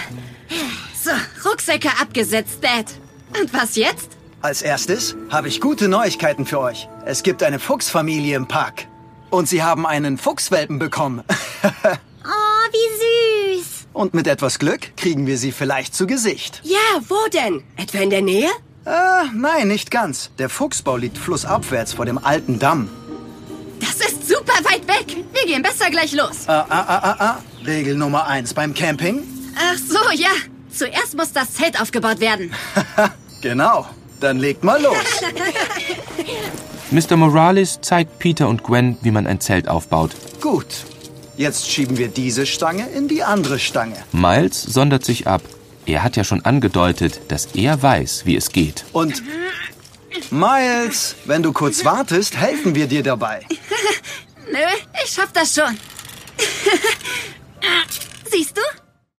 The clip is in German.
So, Rucksäcke abgesetzt, Dad. Und was jetzt? Als erstes habe ich gute Neuigkeiten für euch. Es gibt eine Fuchsfamilie im Park. Und sie haben einen Fuchswelpen bekommen. Oh, wie süß. Und mit etwas Glück kriegen wir sie vielleicht zu Gesicht. Ja, wo denn? Etwa in der Nähe? Nein, nicht ganz. Der Fuchsbau liegt flussabwärts vor dem alten Damm. Das ist super weit weg. Wir gehen besser gleich los. Regel Nummer 1 beim Camping? Ach so, ja. Zuerst muss das Zelt aufgebaut werden. Genau. Dann legt mal los. Mr. Morales zeigt Peter und Gwen, wie man ein Zelt aufbaut. Gut. Jetzt schieben wir diese Stange in die andere Stange. Miles sondert sich ab. Er hat ja schon angedeutet, dass er weiß, wie es geht. Und Miles, wenn du kurz wartest, helfen wir dir dabei. Nö, ich schaff das schon. Siehst du?